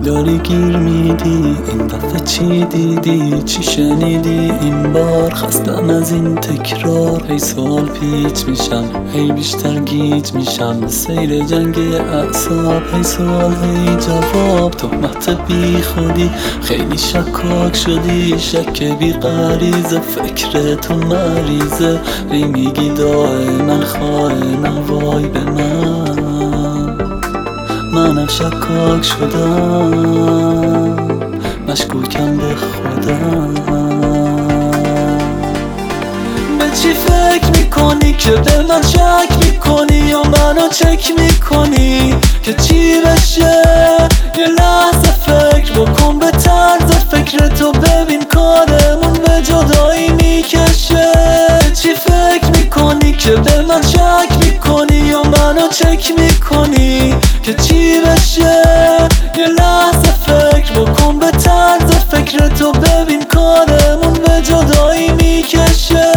داری گیر میدی، این دفعه چی دیدی؟ چی شنیدی این بار؟ خستم از این تکرار، هی سوال پیچ میشم، هی بیشتر گیج میشم. سیر جنگ اعصاب، هی سوال هی جواب. تهمت بی خودی، خیلی شکاک شدی، شک بی غریزه، فکر تو مریضه. هی میگی دائما خائنم، وای به منم شکاک شدم، مشکوکم به خودم. به چی فکر میکنی که به من شک میکنی، یا منو چک میکنی که چی بشه؟ یه لحظه فکر بکن به طرز فکر تو، ببین کارمون به جدایی میکشه. چی فکر میکنی که به من شک میکنی، یا منو چک میکنی که چی بشه؟ یه لحظه فکر بکن به طرز فکر تو، ببین کارمون به جدایی میکشه.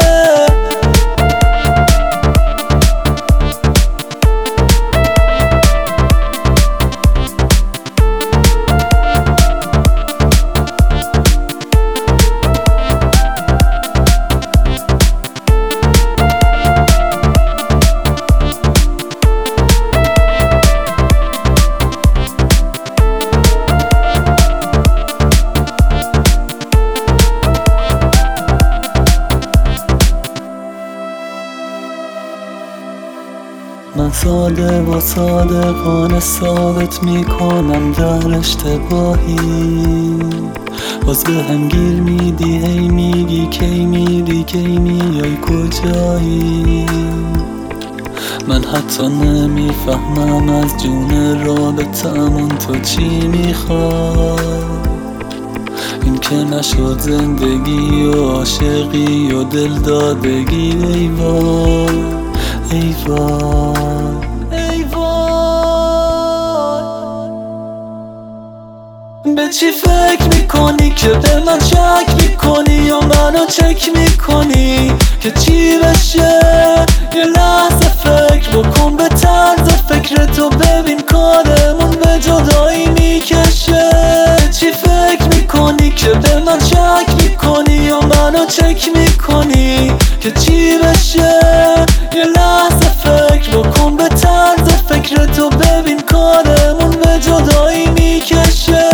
من ساده و صادقانه ثابت میکنم در اشتباهی، باز به هم گیر میدی، هی میگی کی میری، کی میای، کجایی؟ من حتی نمیفهمم از جون رابطمون تو چی میخوای. این که نشد زندگی و عاشقی و دلدادگی، ای وای ای وای ای وای. به چی فکر میکنی که به من شک میکنی، یا منو چک میکنی که چی بشه؟ یه لحظه فکر بکن به طرز فکر تو، ببین کارمون به جدایی میکشه. چی فکر میکنی که به من شک میکنی، یا منو چک میکنی که چی بشه؟ یه لحظه فکر بکن به طرز فکر تو، ببین کارمون به جدایی میکشه.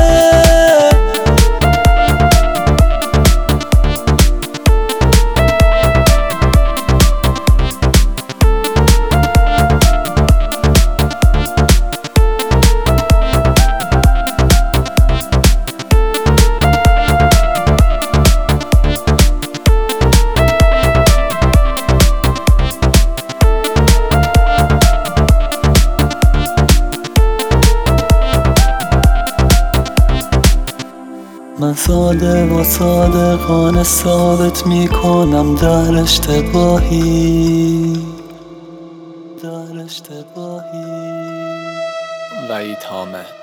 من ساده و صادقانه ثابت میکنم در اشتباهی، در اشتباهی. وحید حامد.